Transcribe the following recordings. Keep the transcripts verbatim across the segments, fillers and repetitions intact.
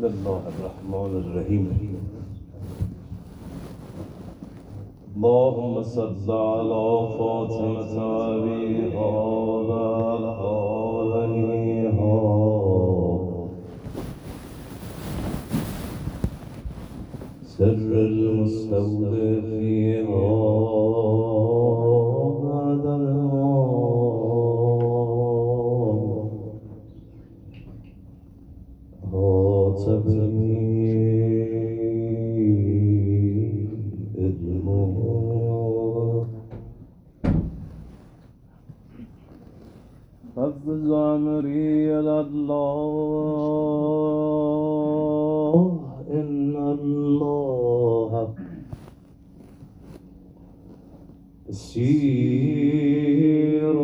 بسم الله الرحمن الرحیم. اللهم صل على فاطمة أبيها وآلها سر المستودع فيها بعد الموت هاتبني ففز أمري إلى الله إن الله بصير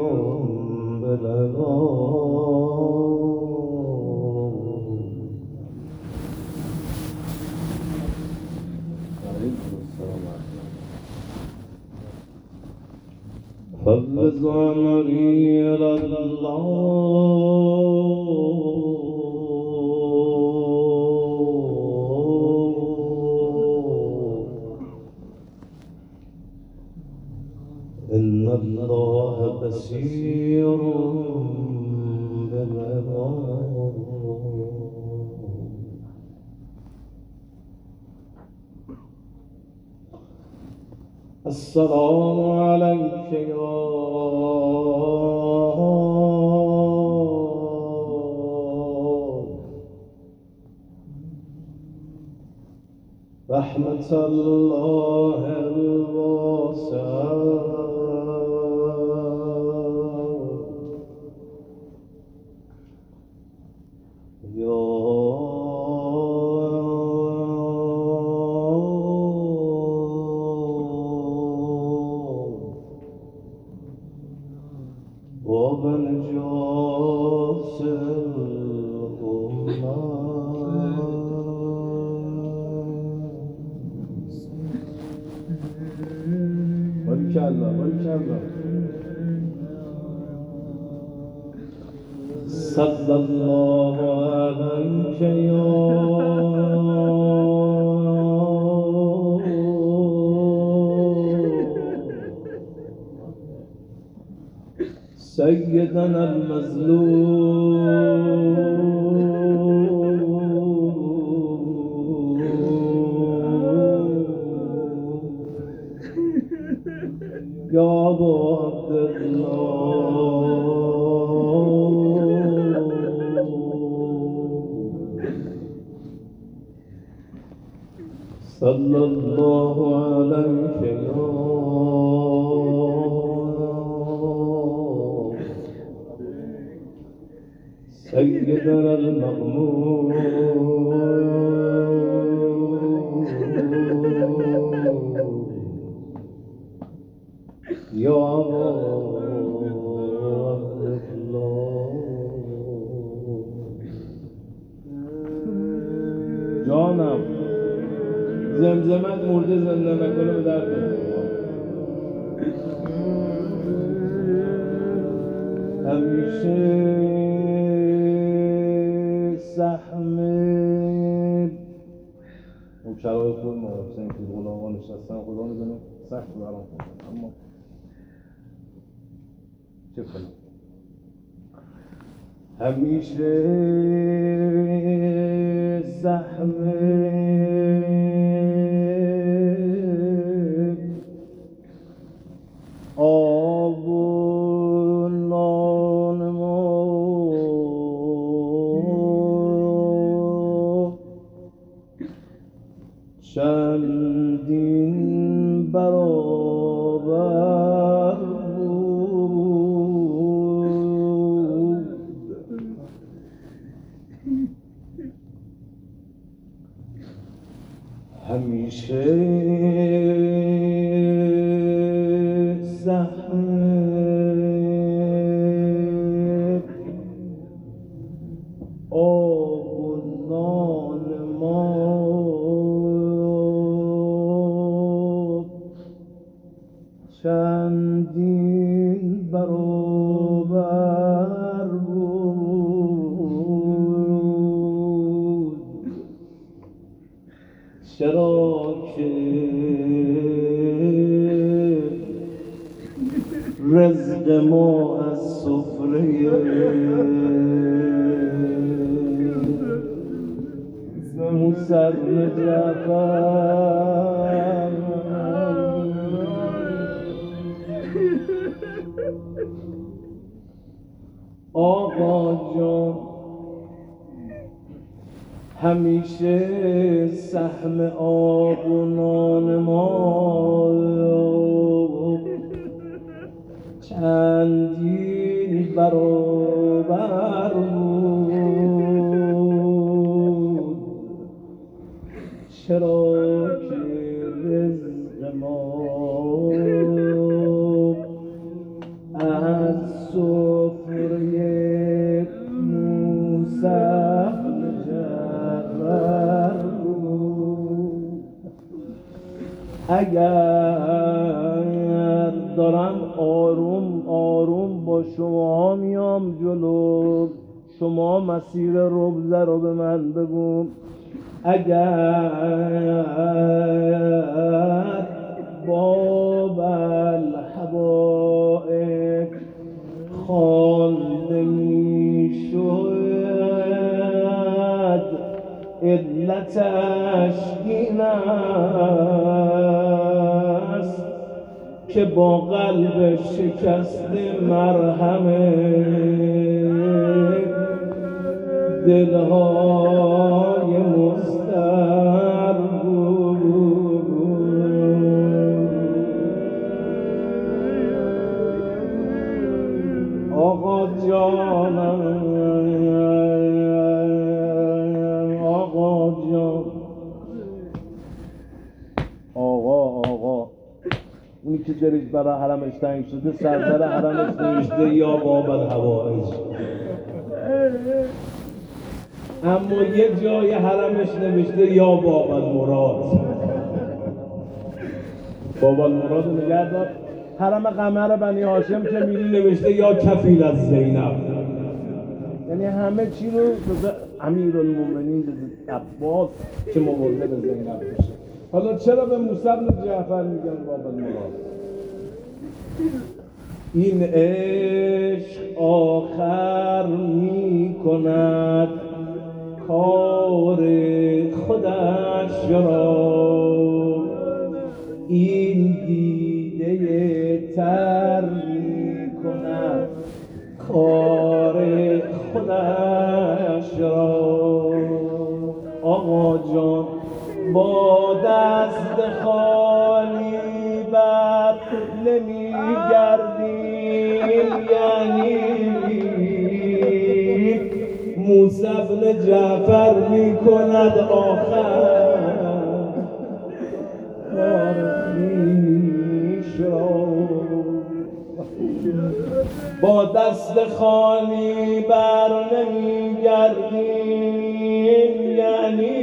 بالعباد. ففز أمري إلى الله إن الله بصير بالعباد. السلام عليك يا رحمة الله الواسعة. وبنجاس الأمة والكلا والكلا صلى الله عليك يا سيدنا المظلوم يا أبا عبد الله صلى الله عليك يا سيدنا المغمور يا عبد الله. جانم زمزمت مرده زنده نکنه به درد همیشه سحمه مبشرهای خود ما حسین که غلامان نشستن خدا میدونه سخت برام کنم، اما چه کنم همیشه زحمه آب و نان ما چندین برابر بود. همیشه زحمت آب و نان ما چندین برابر بود. چرا که رزق ما از سفره موسی بن جعفر آقا جان همیشه سهم آب و نان ما چندین برابر بود، چرا که رزق ما از سفره موسی بن جعفر بود. اگر دارم آروم آروم با شما میام جلو، شما مسیر ربزه رو به من بگو. اگر باب الحوائج خوانده میشد علتش این است که با قلب شکسته مرهم دلهای مضطر بود. آقا جانم، آقا جان، آقا آقا اونی که دلش برای حرمش تنگ شده سردر حرمش نوشته یا باب الحوائج، اما یه جای حرمش نوشته یا باب المراد. باب المراد رو نگه دار. حرم قمر بنی هاشم که میری نوشته یا کفیل از زینب، یعنی همه چی رو جز امیرالمومنین جز عباس که مورد به زینب بشه. حالا چرا به موسی بن جعفر میگن باب المراد؟ این عشق آخر میکند کار خودش را، این دیده تر میکند کار خودش را. آقا جان با دست خالی بر نمیگردیم، یعنی موسی بن جعفر میکند آخر کار خویش را. با دست خالی بر نمیگردیم، یعنی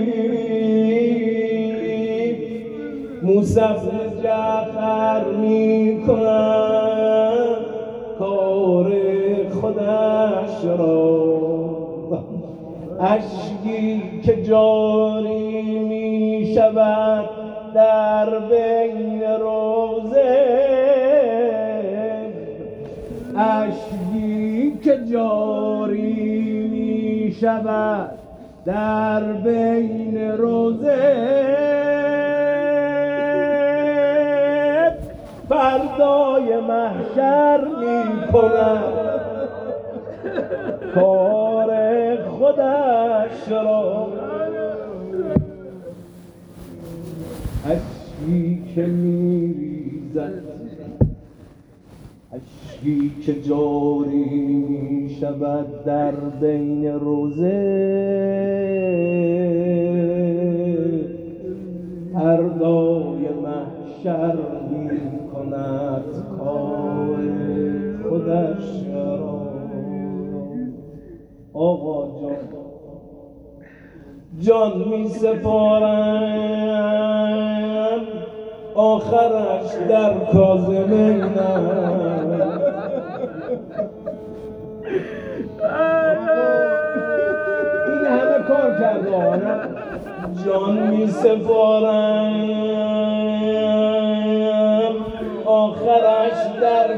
موسی بن جعفر میکند کار خودش را. اشکی که جاری می شود در بین روزه، اشکی که جاری می شود در بین روزه، فردای محشر می کند کار خودش را. اشکی که می ریزد، اشکی که جاری می شود در بین روزه، فردای محشر می کند کار خودش را. آقا جان جان می سپارم آخرش در کاظمینم. این همه کار کرده آنم جان می سپارم آخرش در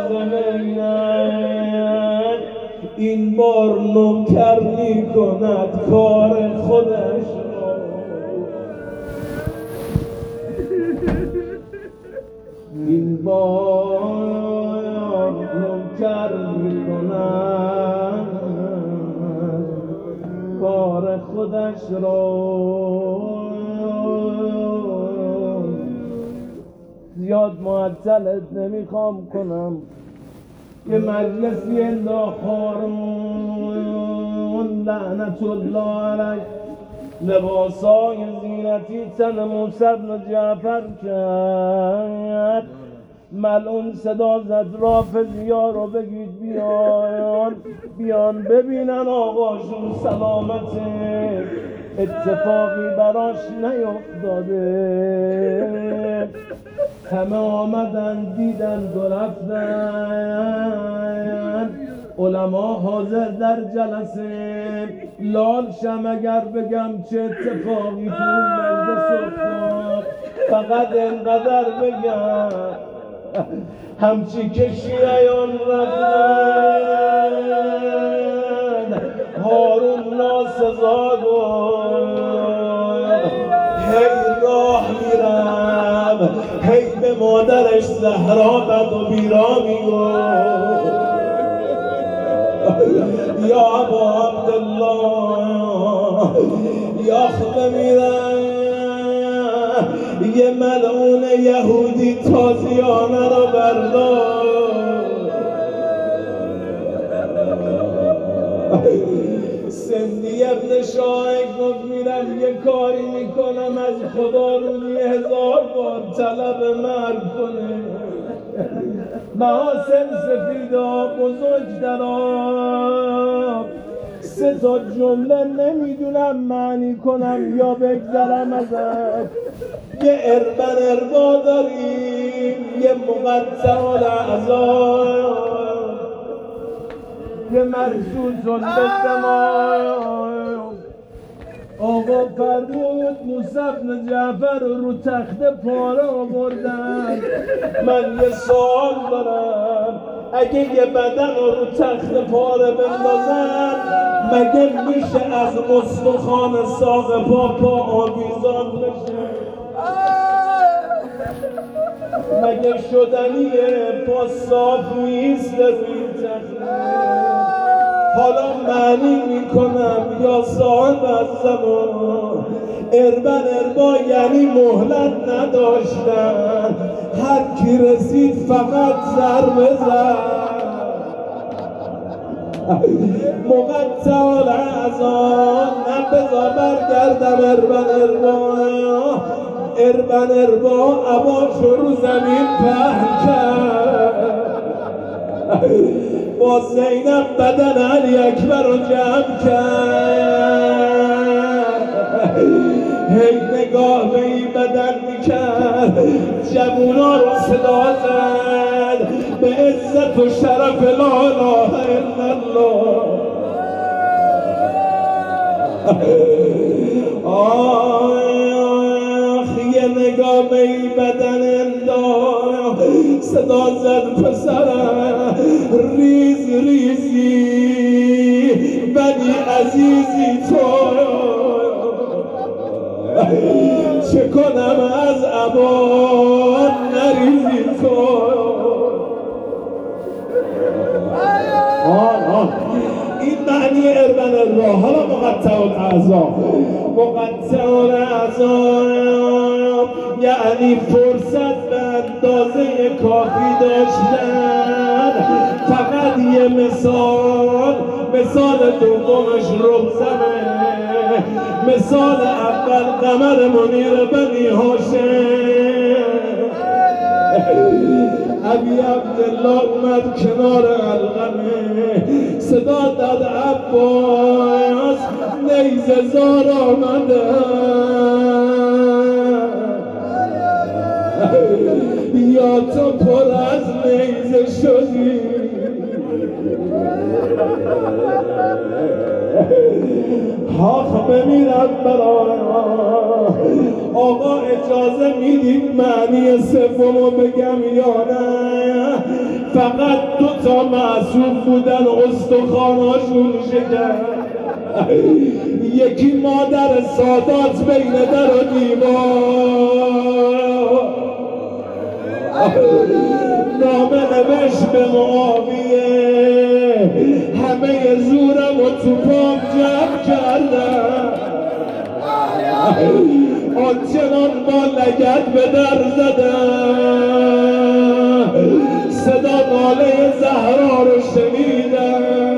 کاظمینم این بار نوکر می کند کار خودش را این بار نوکر می کند کار خودش را زیاد معطلت نمیخوام کنم یه مجلسی انداخت هارون لعنت الله علیه لباسای زینتی تن موسی بن جعفر کرد ملعون صدا زد رافضیا رو بگید بیان بیان ببینن آقاشون سلامته اتفاقی براش نیفتاده همه آمدن دیدن و رفتن علما حاضر در جلسه لال شم اگر بگم چه اتفاقی تو مجلس افتاد فقط انقدر بگم همچی که شیعیان رفتن هارون ناسزا گفت هی راه میرم هی به مادرش زهرا بد و بیرا میگفت یا ابا عبدالله یا خود میرم یه ملعون یهودی تازیانه رو برداشت سندی ابن شاهک گفت میرم یه کاری میکنم از خدا روی هزار بار طلب مرگ کنه محاسن سفیدا بزرگ در آب سه تا جمله نمیدونم معنی کنم یا بگذرم ازش یه اربن اربا داریم یه مقطع الاعضا یه مرسوس الدماء آقا فرمود موسی بن جعفر رو تخت پاره آوردن من یه سوال دارم اگه یه بدن رو تخت پاره بندازن مگه میشه از استخوان ساق پا پا آویزان بشه مگه شدنیه پا صاف نیست روی تخت حالا معنی میکنم یا صاحب از زمان اربن اربا یعنی مهلت نداشتن هر کی رسید فقط ضربه زد مقطع الاعضا نه بذار برگردم اربن اربا اربن اربا عباش رو زمین پهن کرد با زینب بدن علی اکبر رو جمع کرد هی نگاه به این بدن میکرد جوونا رو صدا زد به عزت و شرف لا اله الا الله آخ یه نگاه به این بدن انداخت صدا زد پسرم ریز ریزی بنی عزیزی تو چه کنم از عبا نریزی تو آن آن این معنی اربن الله حالا مقطع الاعضا مقطع الاعضا یعنی فرصت به اندازه کافی داشتن فقط یه مثال مثال دومش رمزمه مثال اول قمر منیر بنی هاشم ابی عبدالله اومد کنار علقمه صدا داد عباس نیزه زار آمده یا تو پر از نیزه شدی آخ بمیرم برای آقا اجازه میدید معنی سومو بگم یا نه؟ فقط دو تا معصوم بودن استخواناشون شکست، یکی مادر سادات بین در و دیوار نامه نوشت به معاویه همه زورم و تو پام جمع کردم، آنچنان با لگد به در زدم صدا ناله زهرا رو شنیدم.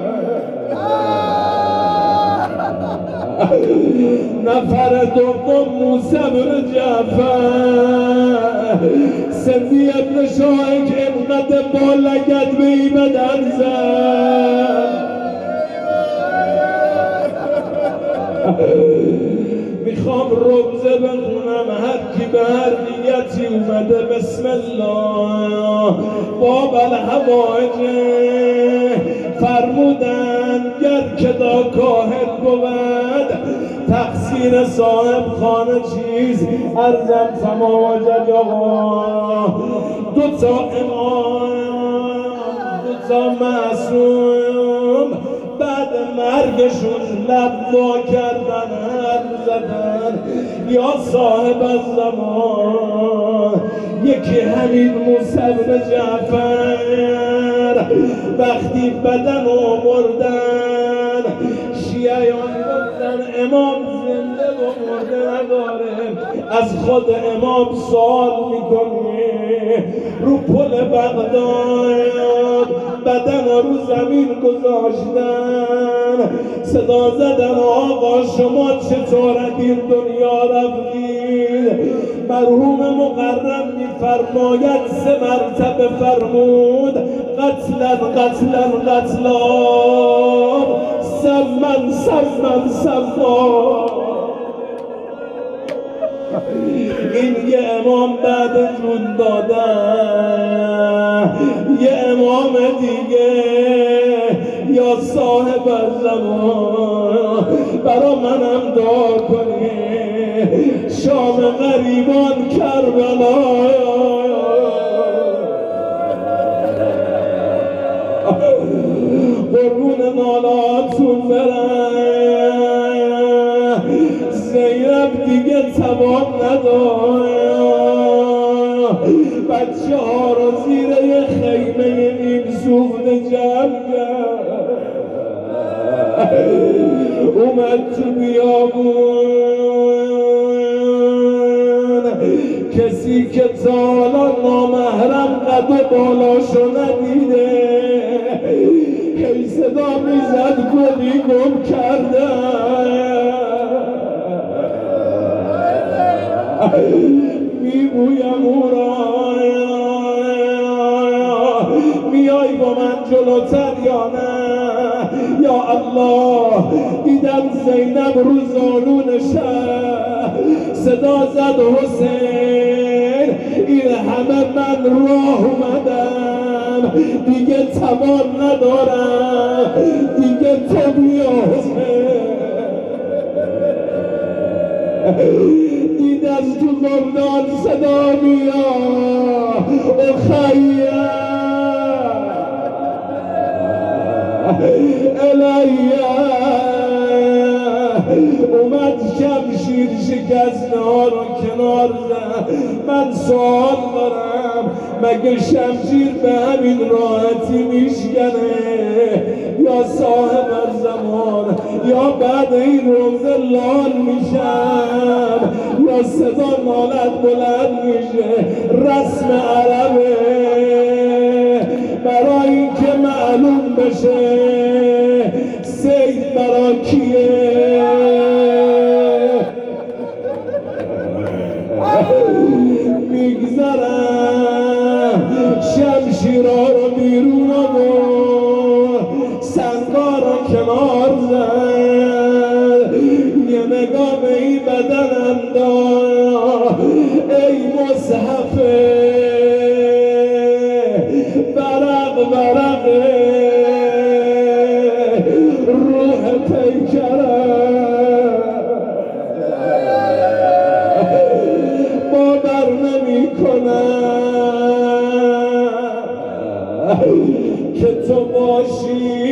نفر دوم موسی بن جعفر سندی ابن شایک انقدر با لگد به ای بدن زد. میخوام رمزه بخونم، هر کی به هر نیتی اومده بسم الله باب الحوائج فرمودن گر که دا کاهل بود تقصیر صاحب خانه چیز ارزم فما وجد آقا. دو تا امام دو تا معصوم بعد مرگشون لب وا کردن حرف زدن یا صاحب الزمان. یکی همین موسی بن جعفر وقتی بدن رو بردن شیعیان گفتن امام زنده و مرده نداره، از خود امام سوال میکنی. رو پل بغداد بدن رو زمین گذاشتن صدا زدن آقا شما چطور این دنیا رفتید؟ مرحوم مقرم میفرماید سه مرتبه فرمود قتلا قتلا قتلا سمن سمن سمن. این یه امام بعد جون دادن، یه امام دیگه یا صاحب الزمان برا منم دعا کنی. شام غریبان کربلا قربون نالاتون برن. زینب دیگه توان نداره، بچه ها رو زیر یه خیمه نیم سوخته جمع کرد، اومد تو بیابون. کسی که تا حالا نامحرم قد و بالاشو ندیده هی صدا میزد گلی گم کرده. میگویم او را میای با من جلوتر یا نه؟ یا الله دیدم زینب رو زانون شهر صدا زد حسین این همه من راه اومدم دیگه توان ندارم، دیگه تو بیا حسین. دید از تو زندان صدا بیا اخیه الیه. اومد شمشیر شکسته ها رو کنار زد. من سوال دارم مگه شمشیر به همین راحتی میشکنه یا صاحب الزمان یا بعد این روزه لال میشم یا صدا نالت بلند میشه؟ رسم عربه برای اینکه معلوم بشه سید برا کیه. میگذرم شمشیرها رو بیرون آورد، سنگا رو کنار زد، یه نگاه به این بدنم داد. ای مصحفه برق برقه روح پیکر کنم که تو باشی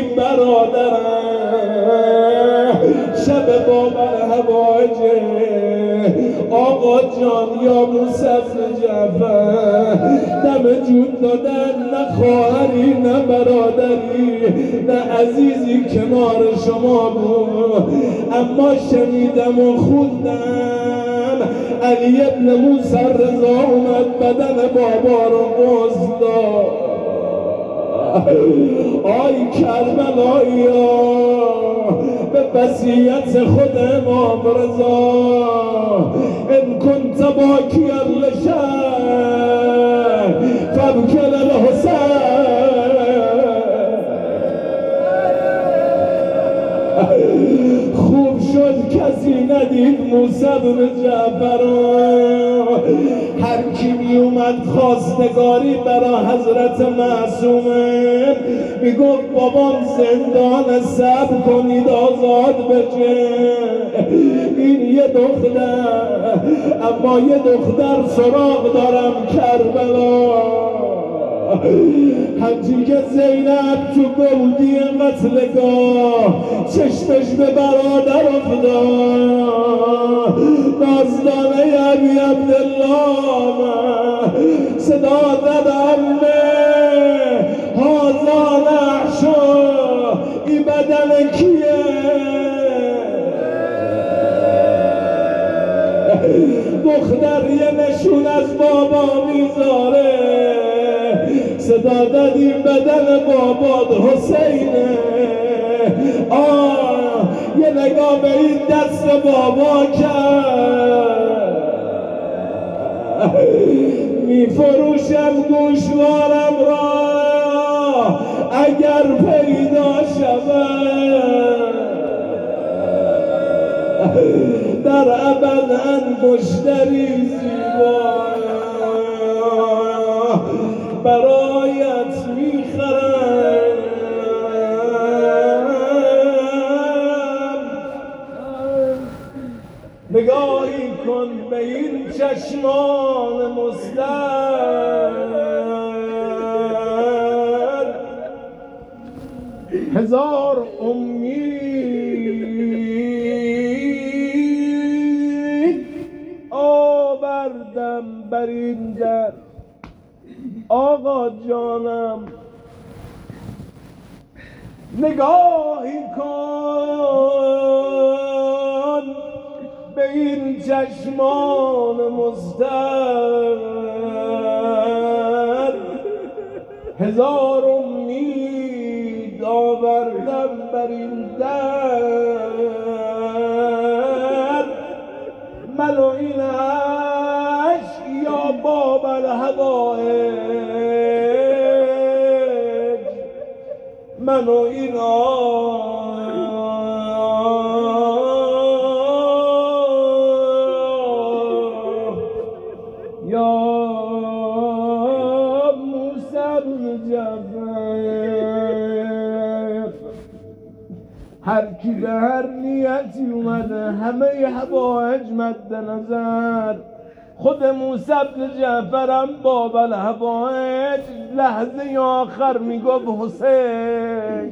برادرم. شب بابر هواجه آقا جان یا موسی بن جعفر دم جون دادن، نه خواهری نه برادری نه عزیزی کنار شما بود، اما شنیدم و خوندم علی ابن موسی رضا اومد بدن بابا رو غسل داد. آی کربلایی به وصیت خود امام رضا ان کنت باکیا لشیء فابکی الحسین. خوب شد کسی ندید موسی بن جعفر، هر کی می اومد خواستگاری برا حضرت معصومه میگفت بابام زندان صبر کنید آزاد بشه. این یه دختر، اما یه دختر سراغ دارم کربلا. همچین که زینب تو گودی قتلگاه چشمش به برادر افتاد، نازدانه ابی عبدالله صدا زد عمه هازا نحشو، ای بدن کیه؟ دختر یه نشون از بابا میذاره، صدا دادی بدن باباد حسینه. آه یه نگاه به این دست بابا کرد، میفروشم گوشوارم را اگر پیدا شود، در ابد انگشتری زیبا برایت میخرم. نگاهی کن به این چشمان مستر، هزار امید آوردم بر این در. آقا جانم نگاهی کن به این چشمان مستر، هزار امید آوردم بر این در. من و اینش یا باب الحوائج، من و اینا یا موسی بن جعفر. هر کی به هر نیتی اومده همه حوائج مد نظر. خود موسی بن جعفرم باب الحوائج لحظه آخر میگفت حسین،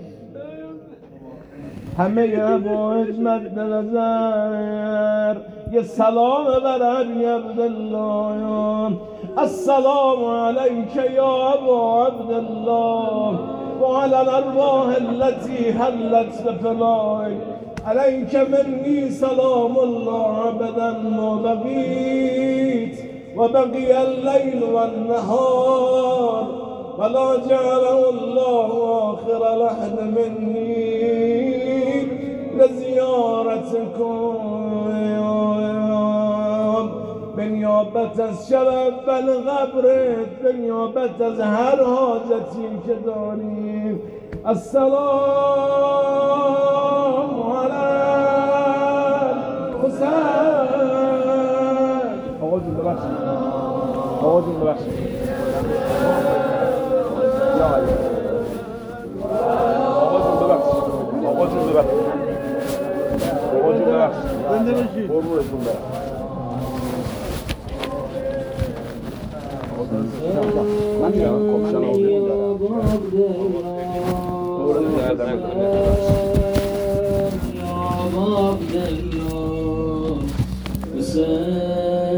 همه حوائج مد نظر. یه سلام بر ابی عبدالله، السلام علیک یا ابا عبدالله و علی الارواح التي حلت بفنائک، علیک منی سلام الله ابدا ما بقیت و بقی اللیل و النهار ولا جعله الله آخر لحظ منی لزیارتکم، به نیابت از شرف قبرت، به نیابت از هر حاجتی که داریم. السلام علی حسین. آقا جون ببخشید، آقا جون ببخشید، آقا جون ببخشید، آقا جون ببخشید، آقا جون ببخشید، زنده باشید، قربونتون برم. من میرم کپشن آبی دارم